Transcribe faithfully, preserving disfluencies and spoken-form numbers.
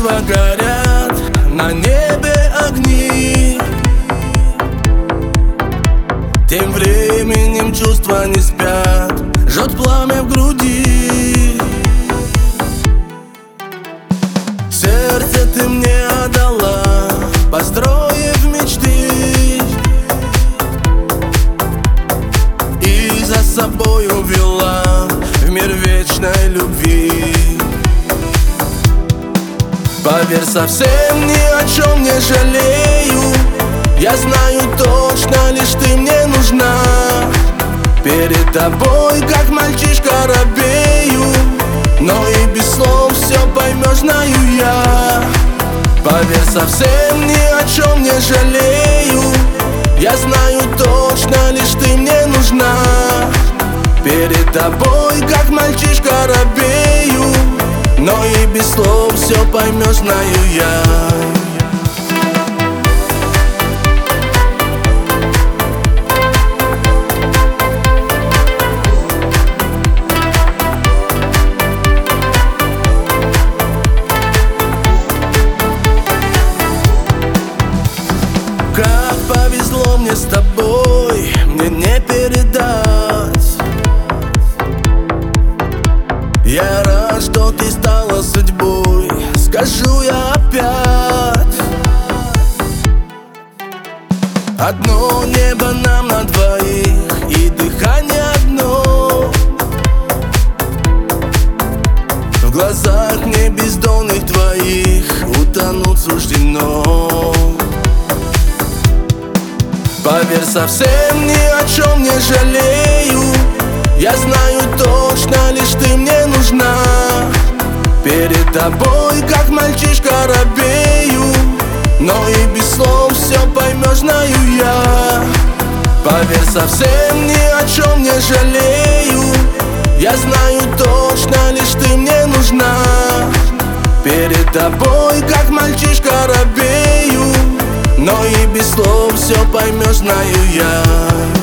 Едва горят на небе огни, тем временем чувства не спят, жжет пламя в груди. Сердце ты мне отдала, построив мечты, и за собой увела в мир вечной любви. Поверь, совсем ни о чем не жалею, я знаю точно, лишь ты мне нужна. Перед тобой, как мальчишка, робею, но и без слов все поймешь, знаю я. Поверь, совсем ни о чем не жалею, я знаю точно, лишь ты мне нужна. Перед тобой, как мальчишка, робею, но и без слов все поймешь, знаю я. Как повезло мне с тобой, мне не передать. Я рад, что ты стала судьбой, скажу я опять. Одно небо нам на двоих, и дыхание одно. В глазах мне бездонных твоих утонуть суждено. Поверь, совсем ни о чем не жалею, я знаю точно, лишь ты мне нужна. Перед тобой, как мальчишка, робею, но и без слов все поймешь, знаю я. Поверь, совсем ни о чем не жалею, я знаю точно, лишь ты мне нужна. Перед тобой, как мальчишка, робею, но и без слов все поймешь, знаю я.